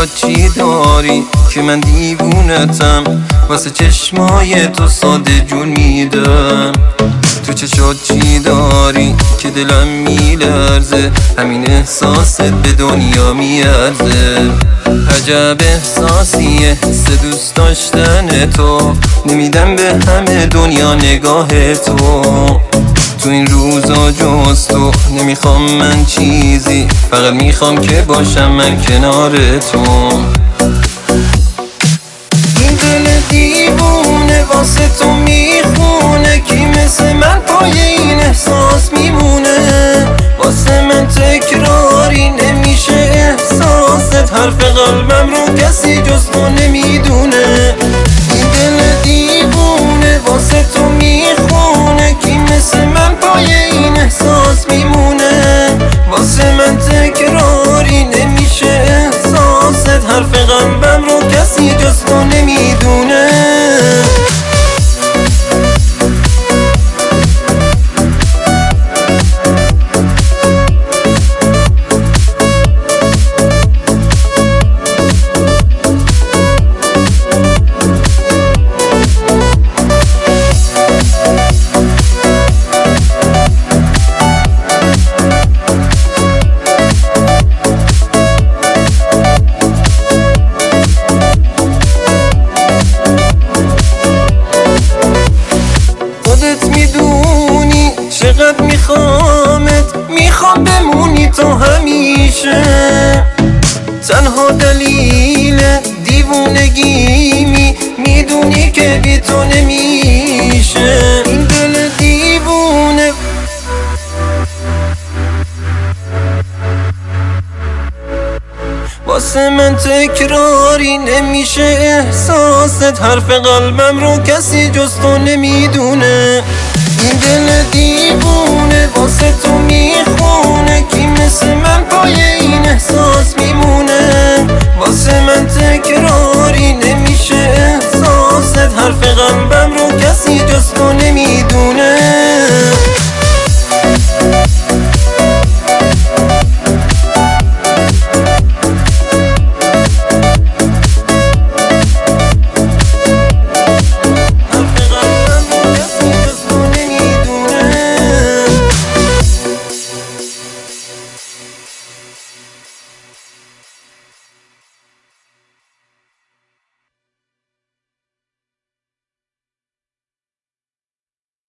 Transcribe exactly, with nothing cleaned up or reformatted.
شاد چی داری که من دیوونتم، واسه چشمای تو ساده جون میدم. تو چشات چی داری که دلم میلرزه، همین احساست به دنیا میارزه. عجب احساسیه سه دوست داشتن تو، نمیدم به همه دنیا نگاه تو. تو این روزا جز تو نمیخوام من چیزی، فقط میخوام که باشم من کنار تو. این دل دیوونه واسه تو میخونه، کی مثل من پای این احساس میمونه. واسه من تکراری نمیشه احساست، حرف قلبم رو کسی جز تو نمیدونه. این دل دیوونه واسه تو میخونه، کی مثل من پای این احساس میمونه. واسه من تکراری نمیشه احساست، حرف قلبم رو کسی جز تو نمیدونه. میدونی چقدر میخوامت، میخوام بمونی تو همیشه. تنها دلیل دیوونگیمی میدونی که بی تو نمیشه. این دل دیوونه واسه من تکراری نمیشه احساست، حرف قلبم رو کسی جز تو نمیدونه. این دل دیوونه واسه تو میخونه، کی مثل من پای این احساس میمونه. واسه من تکراری نمیشه احساست، حرف قلبم رو کسی جز تو نمیدونه.